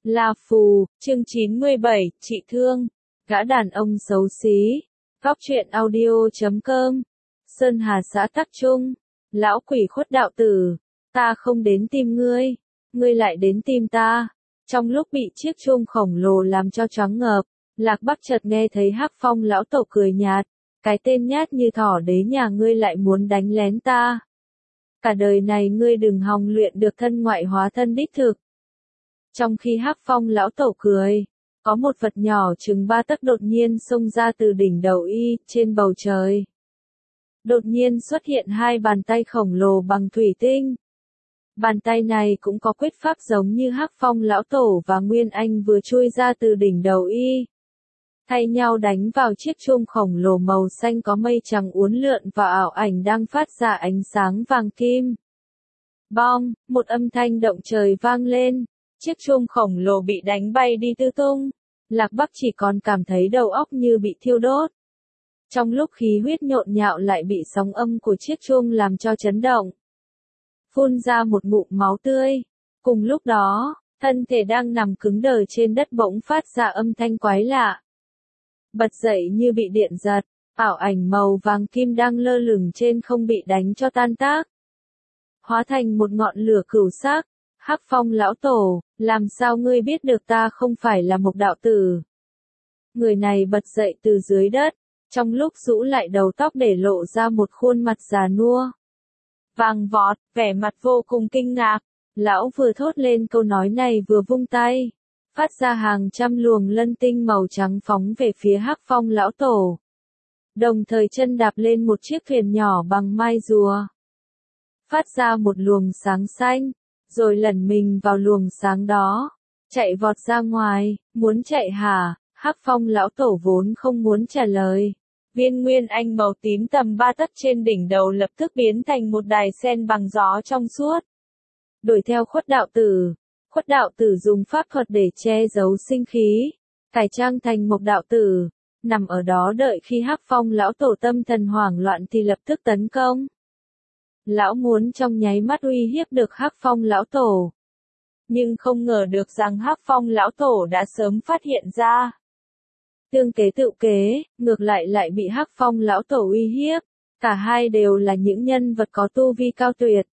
La Phù, chương 97, chị thương, gã đàn ông xấu xí, góc truyện audio.com, Sơn Hà xã Tắc Trung, lão quỷ khuất đạo tử, ta không đến tìm ngươi, ngươi lại đến tìm ta. Trong lúc bị chiếc chuông khổng lồ làm cho choáng ngợp, Lạc Bắc chợt nghe thấy Hắc Phong lão tổ cười nhạt, cái tên nhát như thỏ đế nhà ngươi lại muốn đánh lén ta. Cả đời này ngươi đừng hòng luyện được thân ngoại hóa thân đích thực. Trong khi Hắc Phong lão tổ cười, có một vật nhỏ chừng 3 tấc đột nhiên xông ra từ đỉnh đầu y, trên bầu trời. Đột nhiên xuất hiện hai bàn tay khổng lồ bằng thủy tinh. Bàn tay này cũng có quyết pháp giống như Hắc Phong lão tổ và Nguyên Anh vừa chui ra từ đỉnh đầu y. Thay nhau đánh vào chiếc chuông khổng lồ màu xanh có mây trắng uốn lượn và ảo ảnh đang phát ra ánh sáng vàng kim. Bong, một âm thanh động trời vang lên, chiếc chuông khổng lồ bị đánh bay đi tứ tung. Lạc Bắc chỉ còn cảm thấy đầu óc như bị thiêu đốt. Trong lúc khí huyết nhộn nhạo lại bị sóng âm của chiếc chuông làm cho chấn động. Phun ra một ngụm máu tươi. Cùng lúc đó, thân thể đang nằm cứng đờ trên đất bỗng phát ra âm thanh quái lạ. Bật dậy như bị điện giật, ảo ảnh màu vàng kim đang lơ lửng trên không bị đánh cho tan tác. Hóa thành một ngọn lửa cửu sắc. Hắc Phong lão tổ, làm sao ngươi biết được ta không phải là một đạo tử? Người này bật dậy từ dưới đất, trong lúc rũ lại đầu tóc để lộ ra một khuôn mặt già nua. Vàng vọt, vẻ mặt vô cùng kinh ngạc, lão vừa thốt lên câu nói này vừa vung tay, phát ra hàng trăm luồng lân tinh màu trắng phóng về phía Hắc Phong lão tổ. Đồng thời chân đạp lên một chiếc thuyền nhỏ bằng mai rùa. Phát ra một luồng sáng xanh, rồi lẩn mình vào luồng sáng đó, chạy vọt ra ngoài, muốn chạy hả? Hắc Phong lão tổ vốn không muốn trả lời. Viên Nguyên Anh màu tím tầm 3 tấc trên đỉnh đầu lập tức biến thành một đài sen bằng gió trong suốt. Đuổi theo Khuất đạo tử dùng pháp thuật để che giấu sinh khí, cải trang thành một đạo tử, nằm ở đó đợi khi Hắc Phong lão tổ tâm thần hoảng loạn thì lập tức tấn công. Lão muốn trong nháy mắt uy hiếp được Hắc Phong lão tổ. Nhưng không ngờ được rằng Hắc Phong lão tổ đã sớm phát hiện ra. Tương kế tự kế, ngược lại bị Hắc Phong lão tổ uy hiếp. Cả hai đều là những nhân vật có tu vi cao tuyệt.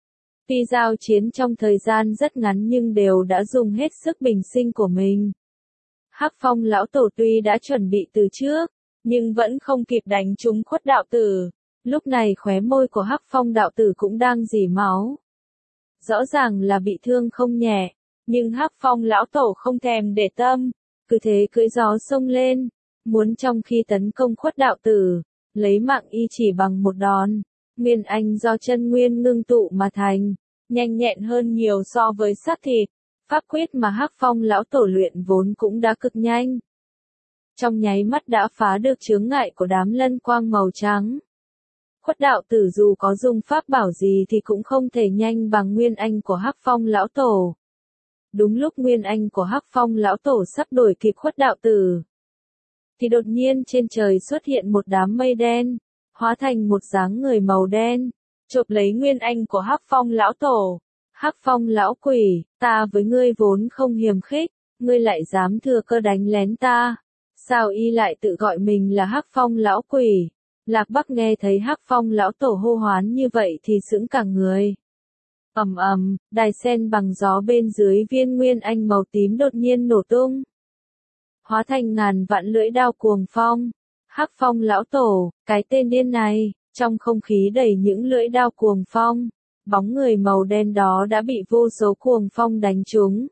Tuy giao chiến trong thời gian rất ngắn nhưng đều đã dùng hết sức bình sinh của mình. Hắc Phong lão tổ tuy đã chuẩn bị từ trước, nhưng vẫn không kịp đánh trúng Khuất đạo tử. Lúc này khóe môi của Hắc Phong đạo tử cũng đang rỉ máu. Rõ ràng là bị thương không nhẹ, nhưng Hắc Phong lão tổ không thèm để tâm, cứ thế cưỡi gió xông lên, muốn trong khi tấn công Khuất đạo tử, lấy mạng y chỉ bằng một đòn. Nguyên Anh do chân nguyên ngưng tụ mà thành, nhanh nhẹn hơn nhiều so với xác thịt. Pháp quyết mà Hắc Phong lão tổ luyện vốn cũng đã cực nhanh. Trong nháy mắt đã phá được chướng ngại của đám lân quang màu trắng. Khuất đạo tử dù có dùng pháp bảo gì thì cũng không thể nhanh bằng Nguyên Anh của Hắc Phong lão tổ. Đúng lúc Nguyên Anh của Hắc Phong lão tổ sắp đuổi kịp Khuất đạo tử, thì đột nhiên trên trời xuất hiện một đám mây đen, hóa thành một dáng người màu đen, chộp lấy Nguyên Anh của Hắc Phong lão tổ. Hắc Phong lão quỷ, ta với ngươi vốn không hiềm khích, ngươi lại dám thừa cơ đánh lén ta. Sao y lại tự gọi mình là Hắc Phong lão quỷ? Lạc Bắc nghe thấy Hắc Phong lão tổ hô hoán như vậy thì sững cả người. Ầm ầm, đài sen bằng gió bên dưới viên Nguyên Anh màu tím đột nhiên nổ tung, hóa thành ngàn vạn lưỡi đao cuồng phong. Hắc Phong lão tổ, cái tên điên này, trong không khí đầy những lưỡi đao cuồng phong, bóng người màu đen đó đã bị vô số cuồng phong đánh trúng.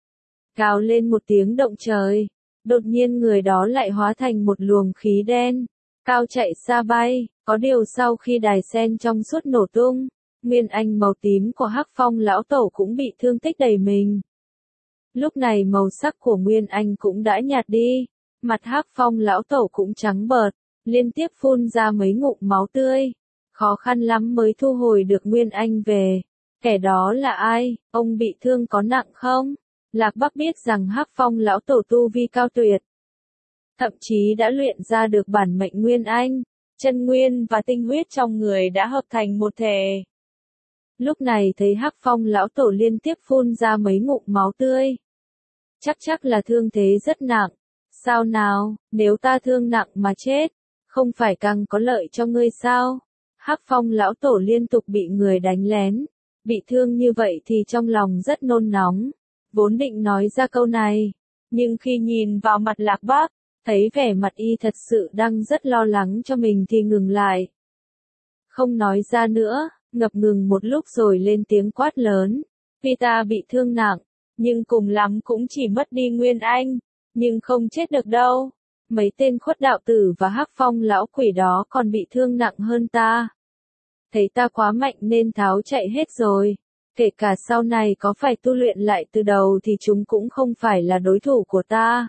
Gào lên một tiếng động trời, đột nhiên người đó lại hóa thành một luồng khí đen, cao chạy xa bay. Có điều sau khi đài sen trong suốt nổ tung, Nguyên Anh màu tím của Hắc Phong lão tổ cũng bị thương tích đầy mình. Lúc này màu sắc của Nguyên Anh cũng đã nhạt đi, mặt Hắc Phong lão tổ cũng trắng bợt, liên tiếp phun ra mấy ngụm máu tươi. Khó khăn lắm mới thu hồi được Nguyên Anh về. Kẻ đó là ai, ông bị thương có nặng không? Lạc Bắc biết rằng Hắc Phong lão tổ tu vi cao tuyệt, thậm chí đã luyện ra được bản mệnh Nguyên Anh, chân nguyên và tinh huyết trong người đã hợp thành một thể. Lúc này thấy Hắc Phong lão tổ liên tiếp phun ra mấy ngụm máu tươi, chắc là thương thế rất nặng. Sao nào, nếu ta thương nặng mà chết, không phải càng có lợi cho ngươi sao? Hắc Phong lão tổ liên tục bị người đánh lén, bị thương như vậy thì trong lòng rất nôn nóng, vốn định nói ra câu này, nhưng khi nhìn vào mặt Lạc Bác, thấy vẻ mặt y thật sự đang rất lo lắng cho mình thì ngừng lại. Không nói ra nữa, ngập ngừng một lúc rồi lên tiếng quát lớn, vì ta bị thương nặng, nhưng cùng lắm cũng chỉ mất đi Nguyên Anh, nhưng không chết được đâu. Mấy tên Khuất đạo tử và Hắc Phong lão quỷ đó còn bị thương nặng hơn ta. Thấy ta quá mạnh nên tháo chạy hết rồi. Kể cả sau này có phải tu luyện lại từ đầu thì chúng cũng không phải là đối thủ của ta.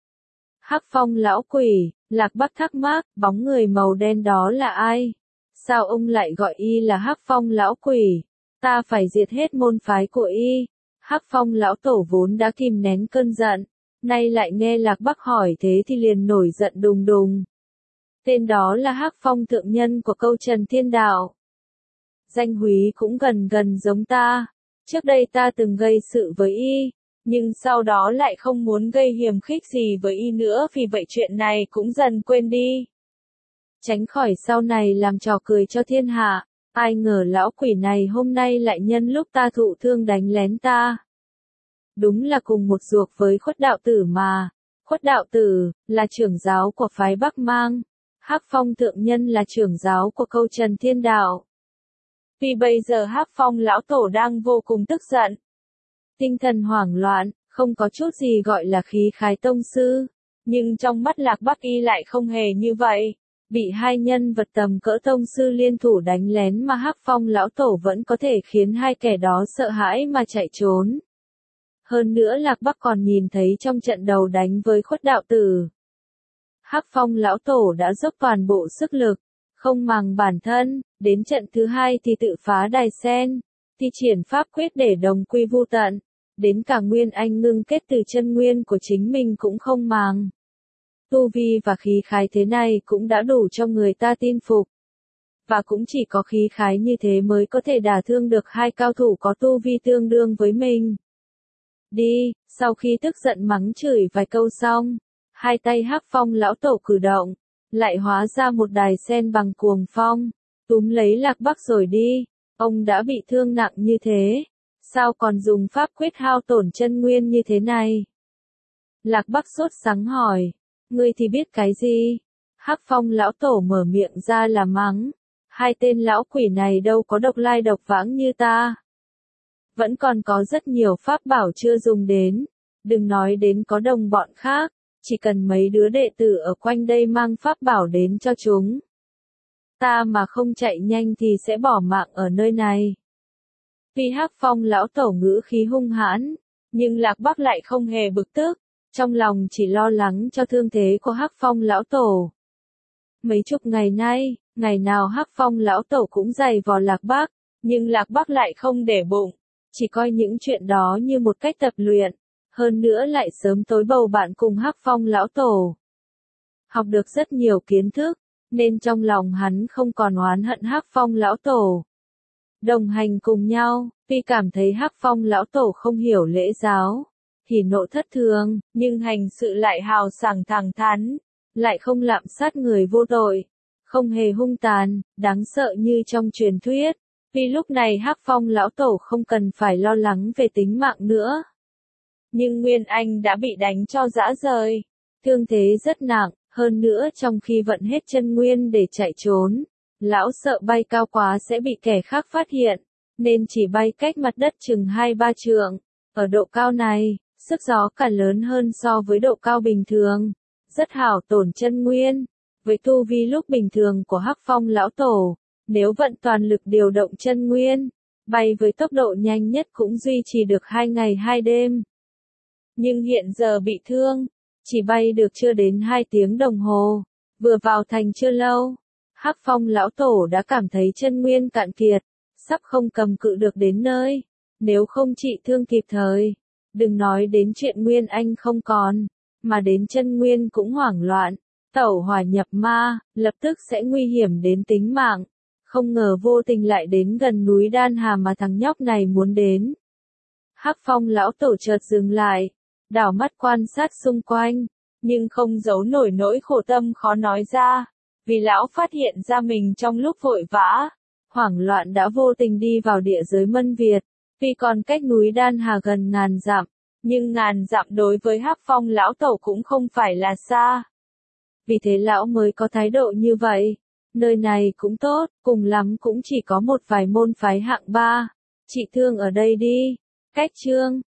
Hắc Phong lão quỷ, Lạc Bắc thắc mắc, bóng người màu đen đó là ai? Sao ông lại gọi y là Hắc Phong lão quỷ? Ta phải diệt hết môn phái của y. Hắc Phong lão tổ vốn đã kìm nén cơn giận, nay lại nghe Lạc Bắc hỏi thế thì liền nổi giận đùng đùng. Tên đó là Hắc Phong thượng nhân của câu Trần Thiên Đạo. Danh húy cũng gần gần giống ta. Trước đây ta từng gây sự với y, nhưng sau đó lại không muốn gây hiềm khích gì với y nữa, vì vậy chuyện này cũng dần quên đi. Tránh khỏi sau này làm trò cười cho thiên hạ, ai ngờ lão quỷ này hôm nay lại nhân lúc ta thụ thương đánh lén ta. Đúng là cùng một ruột với Khuất đạo tử mà. Khuất đạo tử là trưởng giáo của phái Bắc Mang, Hắc Phong thượng nhân là trưởng giáo của câu Trần Thiên Đạo. Vì bây giờ Hắc Phong lão tổ đang vô cùng tức giận, tinh thần hoảng loạn, không có chút gì gọi là khí khái tông sư, nhưng trong mắt Lạc Bắc y lại không hề như vậy. Bị hai nhân vật tầm cỡ tông sư liên thủ đánh lén mà Hắc Phong lão tổ vẫn có thể khiến hai kẻ đó sợ hãi mà chạy trốn. Hơn nữa Lạc Bắc còn nhìn thấy trong trận đầu đánh với Khuất đạo tử, Hắc Phong lão tổ đã dốc toàn bộ sức lực, không màng bản thân, đến trận thứ hai thì tự phá đài sen, thi triển pháp quyết để đồng quy vu tận, đến cả Nguyên Anh ngưng kết từ chân nguyên của chính mình cũng không màng. Tu vi và khí khái thế này cũng đã đủ cho người ta tin phục. Và cũng chỉ có khí khái như thế mới có thể đả thương được hai cao thủ có tu vi tương đương với mình. Đi, sau khi tức giận mắng chửi vài câu xong, hai tay Hắc Phong lão tổ cử động, lại hóa ra một đài sen bằng cuồng phong, túm lấy Lạc Bắc rồi đi. Ông đã bị thương nặng như thế, sao còn dùng pháp quyết hao tổn chân nguyên như thế này? Lạc Bắc sốt sắng hỏi, ngươi thì biết cái gì? Hắc Phong lão tổ mở miệng ra là mắng, hai tên lão quỷ này đâu có độc lai độc vãng như ta. Vẫn còn có rất nhiều pháp bảo chưa dùng đến, đừng nói đến có đồng bọn khác, chỉ cần mấy đứa đệ tử ở quanh đây mang pháp bảo đến cho chúng. Ta mà không chạy nhanh thì sẽ bỏ mạng ở nơi này. Vì Hắc Phong lão tổ ngữ khí hung hãn, nhưng Lạc Bắc lại không hề bực tức, trong lòng chỉ lo lắng cho thương thế của Hắc Phong lão tổ. Mấy chục ngày nay, ngày nào Hắc Phong lão tổ cũng giày vò Lạc Bắc, nhưng Lạc Bắc lại không để bụng, chỉ coi những chuyện đó như một cách tập luyện, hơn nữa lại sớm tối bầu bạn cùng Hắc Phong lão tổ. Học được rất nhiều kiến thức, nên trong lòng hắn không còn oán hận Hắc Phong lão tổ. Đồng hành cùng nhau, vì cảm thấy Hắc Phong lão tổ không hiểu lễ giáo, thì nộ thất thường, nhưng hành sự lại hào sảng thẳng thắn, lại không lạm sát người vô tội, không hề hung tàn, đáng sợ như trong truyền thuyết. Vì lúc này Hắc Phong lão tổ không cần phải lo lắng về tính mạng nữa. Nhưng Nguyên Anh đã bị đánh cho rã rời, thương thế rất nặng, hơn nữa trong khi vận hết chân nguyên để chạy trốn, lão sợ bay cao quá sẽ bị kẻ khác phát hiện, nên chỉ bay cách mặt đất chừng 2-3 trượng. Ở độ cao này, sức gió càng lớn hơn so với độ cao bình thường, rất hao tổn chân nguyên. Với tu vi lúc bình thường của Hắc Phong lão tổ, nếu vận toàn lực điều động chân nguyên, bay với tốc độ nhanh nhất cũng duy trì được 2 ngày 2 đêm. Nhưng hiện giờ bị thương, chỉ bay được chưa đến 2 tiếng đồng hồ, vừa vào thành chưa lâu, Hắc Phong lão tổ đã cảm thấy chân nguyên cạn kiệt, sắp không cầm cự được đến nơi, nếu không trị thương kịp thời, đừng nói đến chuyện Nguyên Anh không còn, mà đến chân nguyên cũng hoảng loạn, tẩu hỏa nhập ma, lập tức sẽ nguy hiểm đến tính mạng. Không ngờ vô tình lại đến gần núi Đan Hà mà thằng nhóc này muốn đến. Hắc Phong lão tổ chợt dừng lại, đảo mắt quan sát xung quanh, nhưng không giấu nổi nỗi khổ tâm khó nói ra, vì lão phát hiện ra mình trong lúc vội vã, hoảng loạn đã vô tình đi vào địa giới Mân Việt, tuy còn cách núi Đan Hà gần ngàn dặm, nhưng ngàn dặm đối với Hắc Phong lão tẩu cũng không phải là xa. Vì thế lão mới có thái độ như vậy. Nơi này cũng tốt, cùng lắm cũng chỉ có một vài môn phái hạng ba. Chị thương ở đây đi. Cách chương